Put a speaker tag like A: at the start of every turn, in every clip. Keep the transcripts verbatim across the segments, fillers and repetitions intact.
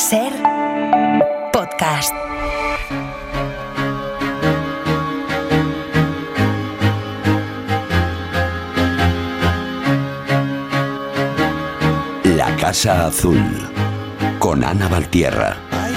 A: Ser podcast.
B: La Casa Azul, con Ana Valtierra.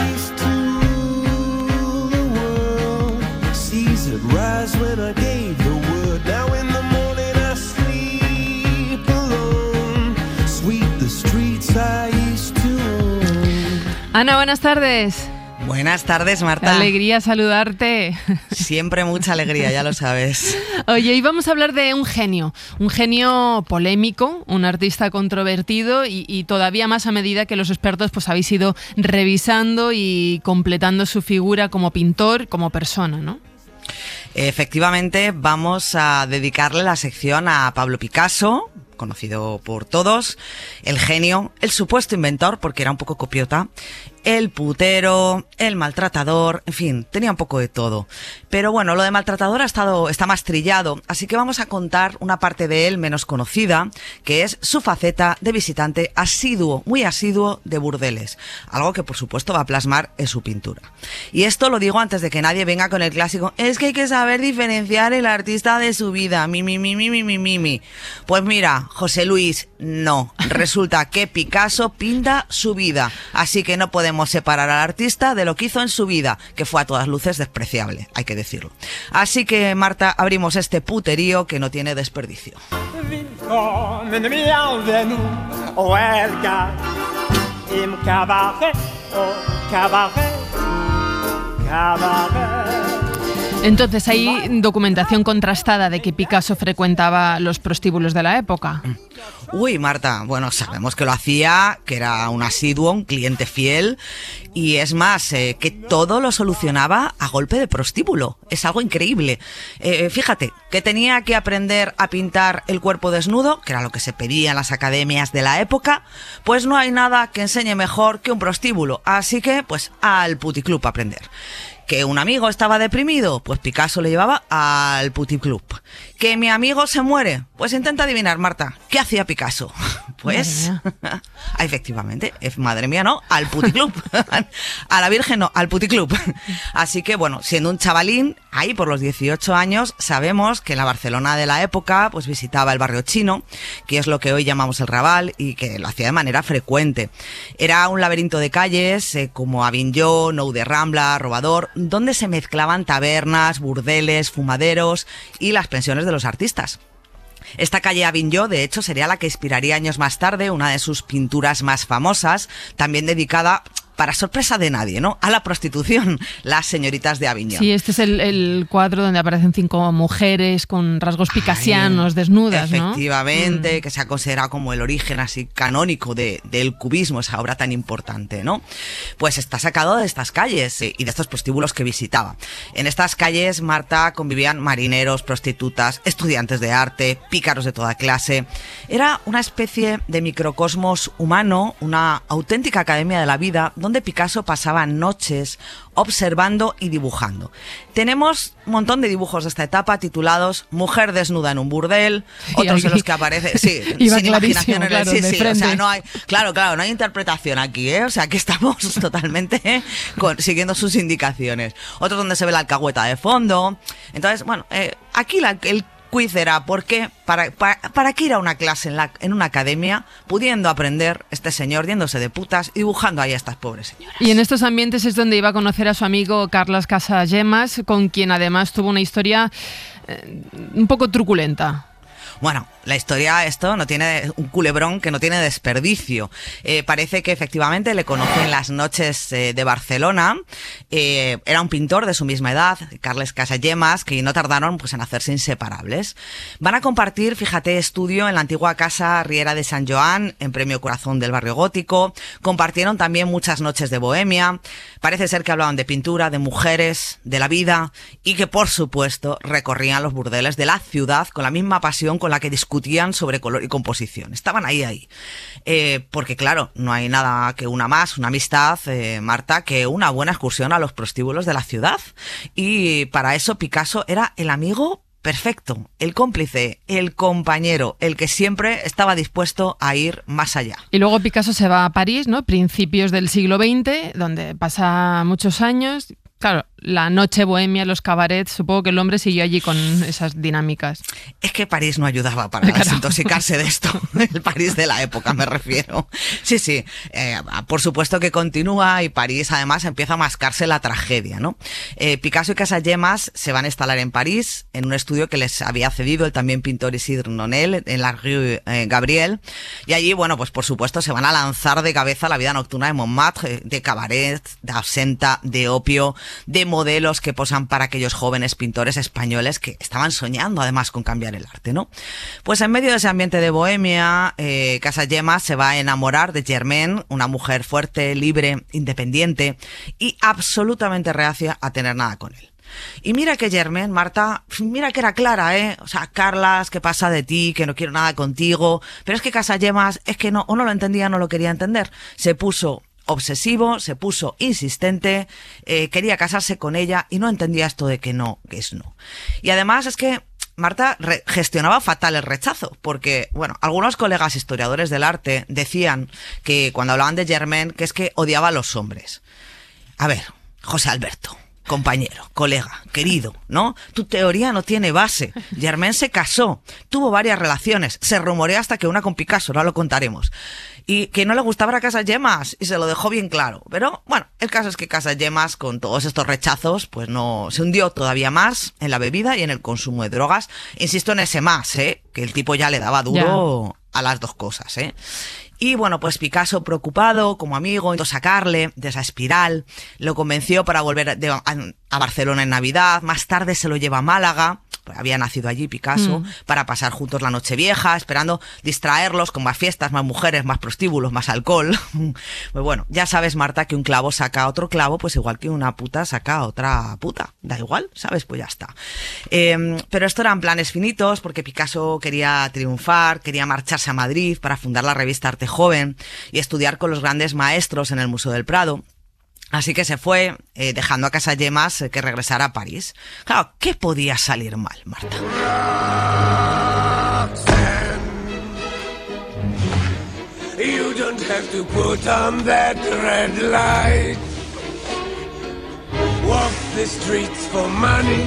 C: Ana, buenas tardes.
D: Buenas tardes, Marta.
C: Qué alegría saludarte.
D: Siempre mucha alegría, ya lo sabes.
C: Oye, hoy vamos a hablar de un genio, un genio polémico, un artista controvertido y, y todavía más a medida que los expertos pues habéis ido revisando y completando su figura como pintor, como persona, ¿no?
D: Efectivamente, vamos a dedicarle la sección a Pablo Picasso, conocido por todos, el genio, el supuesto inventor, porque era un poco copiota, el putero, el maltratador, en fin, tenía un poco de todo. Pero bueno, lo de maltratador ha estado, está más trillado, así que vamos a contar una parte de él menos conocida, que es su faceta de visitante asiduo, muy asiduo de burdeles, algo que por supuesto va a plasmar en su pintura. Y esto lo digo antes de que nadie venga con el clásico, es que hay que saber diferenciar el artista de su vida, mi, mi, mi, mi, mi, mi, mi, mi. Pues mira, José Luis, no, resulta que Picasso pinta su vida, así que no podemos separar al artista de lo que hizo en su vida, que fue a todas luces despreciable, hay que decirlo. Así que, Marta, abrimos este puterío que no tiene desperdicio.
C: Entonces hay documentación contrastada de que Picasso frecuentaba los prostíbulos de la época.
D: Uy, Marta, bueno, sabemos que lo hacía, que era un asiduo, un cliente fiel, y es más, eh, que todo lo solucionaba a golpe de prostíbulo. Es algo increíble. Eh, fíjate, que tenía que aprender a pintar el cuerpo desnudo, que era lo que se pedía en las academias de la época, pues no hay nada que enseñe mejor que un prostíbulo, así que, pues, al puticlub a aprender. Que un amigo estaba deprimido, pues Picasso le llevaba al puticlub. Que mi amigo se muere, pues intenta adivinar, Marta, ¿qué hacía Picasso? Pues, efectivamente, madre mía, no, al puticlub. A la Virgen no, al puticlub. Así que, bueno, siendo un chavalín, ahí por los dieciocho años, sabemos que en la Barcelona de la época, pues visitaba el barrio chino, que es lo que hoy llamamos el Raval, y que lo hacía de manera frecuente. Era un laberinto de calles, eh, como Avinyó, Nou de Rambla, Robador, donde se mezclaban tabernas, burdeles, fumaderos y las pensiones de los artistas. Esta calle Avinyó, de hecho, sería la que inspiraría años más tarde una de sus pinturas más famosas, también dedicada, para sorpresa de nadie, ¿no?, a la prostitución, las señoritas de Avinyó.
C: Sí, este es el, el cuadro donde aparecen cinco mujeres con rasgos picasianos, Ay, desnudas, ¿no?
D: Efectivamente,
C: mm.
D: que se ha considerado como el origen así canónico de, del cubismo, esa obra tan importante, ¿no? Pues está sacado de estas calles eh, y de estos prostíbulos que visitaba. En estas calles, Marta, convivían marineros, prostitutas, estudiantes de arte, pícaros de toda clase. Era una especie de microcosmos humano, una auténtica academia de la vida, donde Picasso pasaba noches observando y dibujando. Tenemos un montón de dibujos de esta etapa titulados Mujer desnuda en un burdel, otros en los que aparece, sí, sin imaginación,
C: claro,
D: sí, sí,
C: frente.
D: o sea, no hay, claro, claro, no hay interpretación aquí, ¿eh? O sea, que estamos totalmente ¿eh? con, siguiendo sus indicaciones. Otros donde se ve la alcahueta de fondo. Entonces, bueno, eh, aquí la, el quiz era ¿por qué? ¿Para, para, para qué ir a una clase en, la, en una academia pudiendo aprender este señor yéndose de putas y dibujando ahí a estas pobres señoras?
C: Y en estos ambientes es donde iba a conocer a su amigo Carles Casagemas, con quien además tuvo una historia eh, un poco truculenta.
D: Bueno, la historia, esto no tiene un culebrón que no tiene desperdicio. Eh, parece que efectivamente le conoce en las noches eh, de Barcelona. Eh, era un pintor de su misma edad, Carles Casagemas, que no tardaron pues en hacerse inseparables. Van a compartir, fíjate, estudio en la antigua casa Riera de San Joan, en Premio Corazón del Barrio Gótico. Compartieron también muchas noches de bohemia. Parece ser que hablaban de pintura, de mujeres, de la vida y que, por supuesto, recorrían los burdeles de la ciudad con la misma pasión con la que discutían sobre color y composición. Estaban ahí, ahí. Eh, porque, claro, no hay nada que una más, una amistad, eh, Marta, que una buena excursión a los prostíbulos de la ciudad. Y para eso Picasso era el amigo perfecto, el cómplice, el compañero, el que siempre estaba dispuesto a ir más allá.
C: Y luego Picasso se va a París, ¿no? Principios del siglo veinte, donde pasa muchos años. Claro, la noche bohemia, los cabarets, supongo que el hombre siguió allí con esas dinámicas.
D: Es que París no ayudaba para claro. desintoxicarse de esto, el París de la época me refiero. Sí, sí, eh, por supuesto que continúa y París además empieza a mascarse la tragedia, ¿no? Eh, Picasso y Casagemas se van a instalar en París, en un estudio que les había cedido el también pintor Isidre Nonel, en la Rue eh, Gabriel, y allí, bueno, pues por supuesto se van a lanzar de cabeza a la vida nocturna de Montmartre, de cabaret, de absenta, de opio, de modelos que posan para aquellos jóvenes pintores españoles que estaban soñando además con cambiar el arte, ¿no? Pues en medio de ese ambiente de bohemia, eh, Casagemas se va a enamorar de Germaine, una mujer fuerte, libre, independiente y absolutamente reacia a tener nada con él. Y mira que Germaine, Marta, mira que era clara, ¿eh? O sea, Carlas, ¿qué pasa de ti? Que no quiero nada contigo. Pero es que Casagemas, es que no, o no lo entendía, no lo quería entender. Se puso obsesivo, se puso insistente, eh, quería casarse con ella y no entendía esto de que no, que es no. Y además es que Marta re- gestionaba fatal el rechazo, porque, bueno, algunos colegas historiadores del arte decían que cuando hablaban de Germaine, que es que odiaba a los hombres. A ver, José Alberto, compañero, colega, querido, ¿no? Tu teoría no tiene base. Germaine se casó, tuvo varias relaciones, se rumorea hasta que una con Picasso, ahora lo contaremos. Y que no le gustaba a Casagemas, y se lo dejó bien claro. Pero, bueno, el caso es que Casagemas, con todos estos rechazos, pues no, se hundió todavía más en la bebida y en el consumo de drogas. Insisto en ese más, ¿eh? Que el tipo ya le daba duro yeah. a las dos cosas, ¿eh? Y bueno, pues Picasso, preocupado, como amigo, intentó sacarle de esa espiral, lo convenció para volver de, a, a Barcelona en Navidad, más tarde se lo lleva a Málaga, pues había nacido allí Picasso, mm. para pasar juntos la Nochevieja, esperando distraerlos con más fiestas, más mujeres, más prostíbulos, más alcohol. Pues bueno, ya sabes, Marta, que un clavo saca otro clavo, pues igual que una puta saca otra puta. Da igual, ¿sabes? Pues ya está. Eh, pero esto eran planes finitos, porque Picasso quería triunfar, quería marcharse a Madrid para fundar la revista Arte Joven y estudiar con los grandes maestros en el Museo del Prado. Así que se fue, eh, dejando a Casagemas eh, que regresara a París. Claro, ¿qué podía salir mal, Marta? You don't have to put on that red light. Walk the streets for money.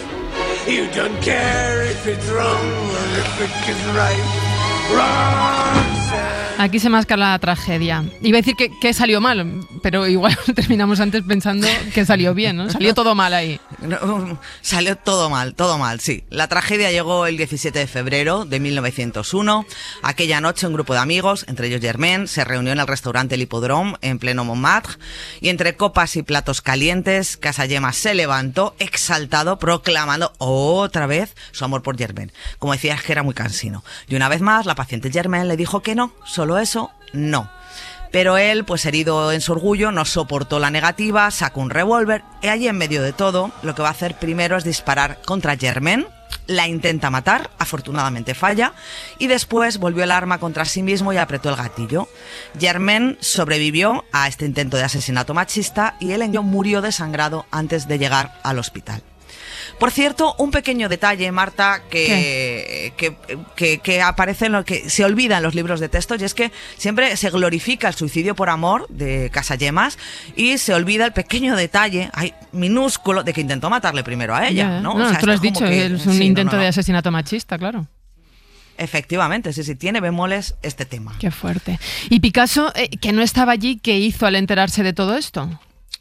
D: You don't care if it's wrong or if it is right. Roxanne.
C: Aquí se masca la tragedia. Iba a decir que, que salió mal, pero igual terminamos antes pensando que salió bien, ¿no? Salió todo mal ahí.
D: No, salió todo mal, todo mal, sí. La tragedia llegó el diecisiete de febrero de mil novecientos uno. Aquella noche un grupo de amigos, entre ellos Germaine, se reunió en el restaurante El Hippodrome, en pleno Montmartre, y entre copas y platos calientes, Casagemas se levantó exaltado, proclamando otra vez su amor por Germaine. Como decía, es que era muy cansino. Y una vez más, la paciente Germaine le dijo que no, solo eso, no. Pero él, pues herido en su orgullo, no soportó la negativa, sacó un revólver y allí en medio de todo, lo que va a hacer primero es disparar contra Germaine, la intenta matar, afortunadamente falla, y después volvió el arma contra sí mismo y apretó el gatillo. Germaine sobrevivió a este intento de asesinato machista y él murió desangrado antes de llegar al hospital. Por cierto, un pequeño detalle, Marta, que, que, que, que aparece en lo que se olvida en los libros de texto, y es que siempre se glorifica el suicidio por amor de Casagemas y se olvida el pequeño detalle, ay, minúsculo, de que intentó matarle primero a ella, ¿no?
C: No,
D: o sea,
C: tú lo has dicho, que, es un
D: sí,
C: intento
D: no, no, no.
C: de asesinato machista, claro.
D: Efectivamente, sí, sí, tiene bemoles este tema.
C: Qué fuerte. ¿Y Picasso, eh, que no estaba allí, qué hizo al enterarse de todo esto?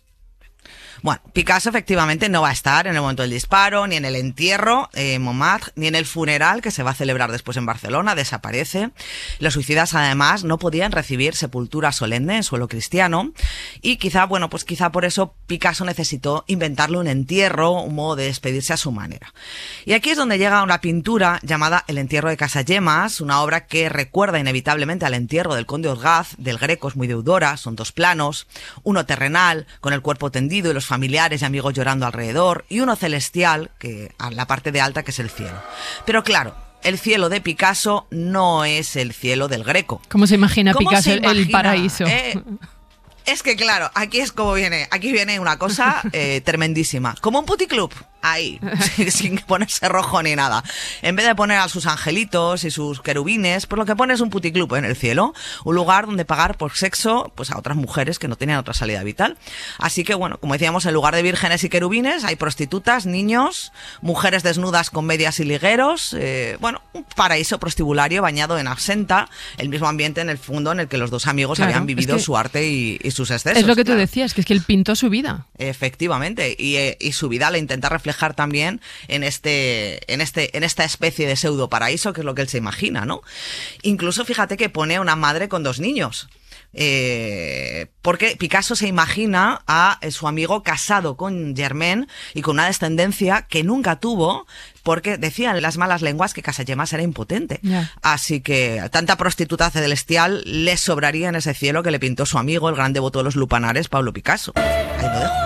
D: Bueno, Picasso efectivamente no va a estar en el momento del disparo, ni en el entierro en Montmartre, ni en el funeral que se va a celebrar después en Barcelona, desaparece. Los suicidas además no podían recibir sepultura solemne en suelo cristiano y quizá, bueno, pues quizá por eso Picasso necesitó inventarle un entierro, un modo de despedirse a su manera. Y aquí es donde llega una pintura llamada El entierro de Casagemas, una obra que recuerda inevitablemente al entierro del conde Orgaz, del Greco, es muy deudora, son dos planos, uno terrenal, con el cuerpo tendido y los familiares y amigos llorando alrededor, y uno celestial, que a la parte de alta, que es el cielo. Pero claro, el cielo de Picasso no es el cielo del Greco.
C: ¿Cómo se imagina
D: ¿Cómo
C: Picasso
D: se imagina?
C: el paraíso?
D: Eh, Es que claro, aquí es como viene, aquí viene una cosa eh, tremendísima. Como un puticlub, ahí, sin ponerse rojo ni nada. En vez de poner a sus angelitos y sus querubines, pues lo que pone es un puticlub en el cielo. Un lugar donde pagar por sexo pues a otras mujeres que no tenían otra salida vital. Así que bueno, como decíamos, en lugar de vírgenes y querubines, hay prostitutas, niños, mujeres desnudas con medias y ligueros. Eh, bueno, un paraíso prostibulario bañado en absenta, el mismo ambiente en el fondo en el que los dos amigos claro, habían vivido es que... su arte y, y sus excesos.
C: Es lo que tú
D: claro.
C: decías, que es que él pintó su vida.
D: Efectivamente, y, y su vida la intenta reflejar también en este, en este, en esta especie de pseudo paraíso, que es lo que él se imagina, ¿no? Incluso fíjate que pone a una madre con dos niños. Eh, porque Picasso se imagina a su amigo casado con Germaine y con una descendencia que nunca tuvo, porque decían las malas lenguas que Casagemas era impotente. Yeah. Así que tanta prostituta celestial le sobraría en ese cielo que le pintó su amigo, el gran devoto de los lupanares, Pablo Picasso. Ahí lo dejo.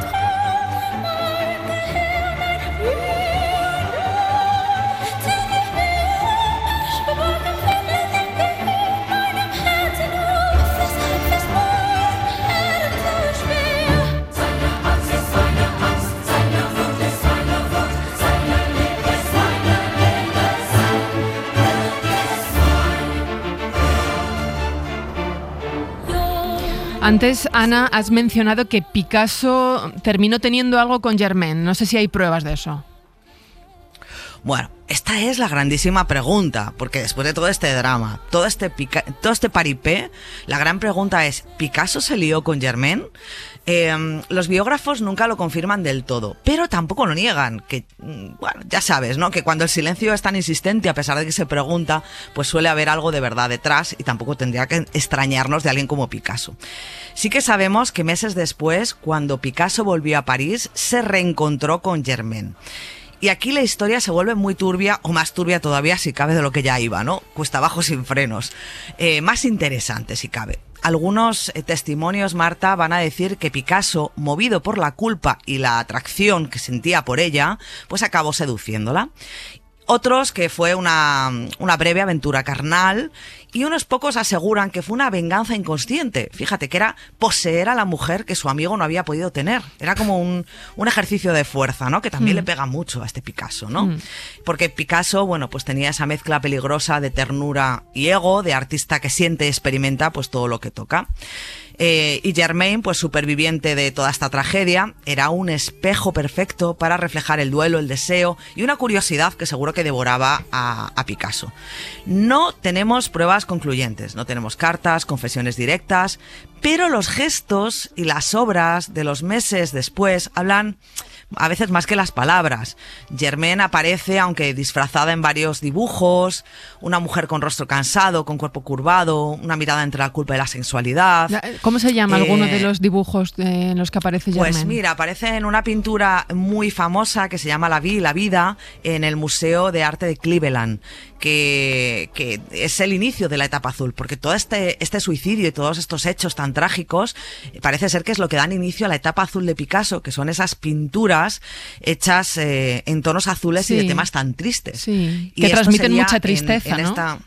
C: Antes, Ana, has mencionado que Picasso terminó teniendo algo con Germaine. No sé si hay pruebas de eso.
D: Bueno, esta es la grandísima pregunta, porque después de todo este drama, todo este, pica- todo este paripé, la gran pregunta es, ¿Picasso se lió con Germaine? Eh, los biógrafos nunca lo confirman del todo, pero tampoco lo niegan, que, bueno, ya sabes, ¿no? Que cuando el silencio es tan insistente, a pesar de que se pregunta, pues suele haber algo de verdad detrás y tampoco tendría que extrañarnos de alguien como Picasso. Sí que sabemos que meses después, cuando Picasso volvió a París, se reencontró con Germaine. Y aquí la historia se vuelve muy turbia, o más turbia todavía si cabe de lo que ya iba, ¿no? Cuesta abajo sin frenos. Eh, más interesante si cabe. Algunos eh, testimonios, Marta, van a decir que Picasso, movido por la culpa y la atracción que sentía por ella, pues acabó seduciéndola. Otros que fue una, una breve aventura carnal, y unos pocos aseguran que fue una venganza inconsciente. Fíjate, que era poseer a la mujer que su amigo no había podido tener. Era como un, un ejercicio de fuerza, ¿no? Que también mm. le pega mucho a este Picasso, ¿no? Mm. Porque Picasso, bueno, pues tenía esa mezcla peligrosa de ternura y ego, de artista que siente y experimenta pues todo lo que toca. Eh, y Germaine, pues superviviente de toda esta tragedia, era un espejo perfecto para reflejar el duelo, el deseo y una curiosidad que seguro que devoraba a, a Picasso. No tenemos pruebas concluyentes, no tenemos cartas, confesiones directas, pero los gestos y las obras de los meses después hablan a veces más que las palabras. Germaine aparece, aunque disfrazada, en varios dibujos, una mujer con rostro cansado, con cuerpo curvado, una mirada entre la culpa y la sensualidad.
C: ¿Cómo se llama eh, alguno de los dibujos en los que aparece Germaine?
D: Pues mira, aparece en una pintura muy famosa que se llama La Vie, la vida, en el Museo de Arte de Cleveland, que, que es el inicio de la etapa azul, porque todo este, este suicidio y todos estos hechos tan trágicos parece ser que es lo que dan inicio a la etapa azul de Picasso, que son esas pinturas hechas eh, en tonos azules sí. y de temas tan tristes.
C: Sí. Y que transmiten mucha tristeza,
D: en, en
C: ¿no?
D: Esta,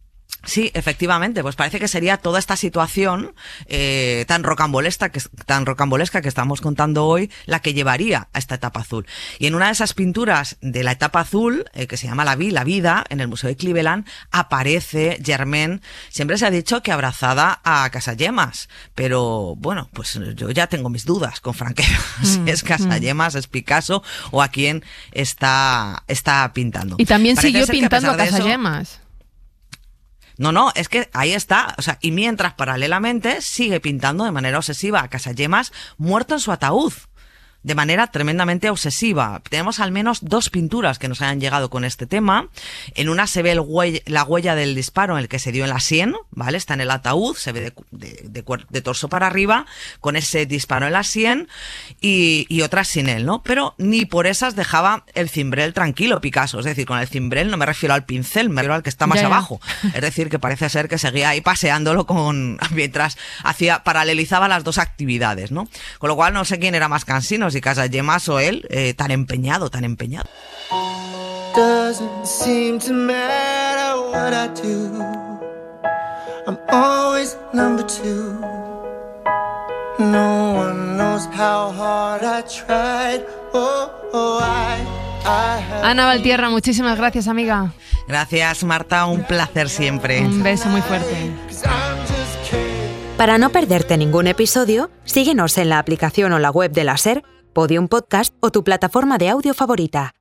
D: sí, efectivamente, pues parece que sería toda esta situación eh, tan rocambolesca que, tan rocambolesca que estamos contando hoy la que llevaría a esta etapa azul. Y en una de esas pinturas de la etapa azul, eh, que se llama La Vie, la vida, en el Museo de Cleveland, aparece Germaine. Siempre se ha dicho que abrazada a Casagemas, pero bueno, pues yo ya tengo mis dudas, con franqueza, mm, si es Casagemas, mm. es Picasso o a quién está, está pintando.
C: Y también parece siguió pintando a, a Casagemas.
D: No, no, es que ahí está, o sea, y mientras paralelamente sigue pintando de manera obsesiva a Casagemas muerto en su ataúd, de manera tremendamente obsesiva. Tenemos al menos dos pinturas que nos hayan llegado con este tema. En una se ve el huella, la huella del disparo en el que se dio en la sien, ¿vale? Está en el ataúd, se ve de, de, de, de torso para arriba, con ese disparo en la sien, y, y otras sin él, ¿no? Pero ni por esas dejaba el cimbrel tranquilo Picasso. Es decir, con el cimbrel no me refiero al pincel, me refiero al que está más yeah. abajo. Es decir, que parece ser que seguía ahí paseándolo con mientras hacía, paralelizaba las dos actividades, ¿no? Con lo cual no sé quién era más cansino, si Casagemas o él, eh, tan empeñado, tan empeñado.
E: Doesn't seem to matter what I do. I'm always number two. No one knows how hard I tried. Oh, oh, I, I have
C: Ana Valtierra, muchísimas gracias, amiga.
D: Gracias, Marta, un placer siempre.
C: Un beso muy fuerte.
A: Para no perderte ningún episodio, síguenos en la aplicación o la web de la SER, Podium Podcast o tu plataforma de audio favorita.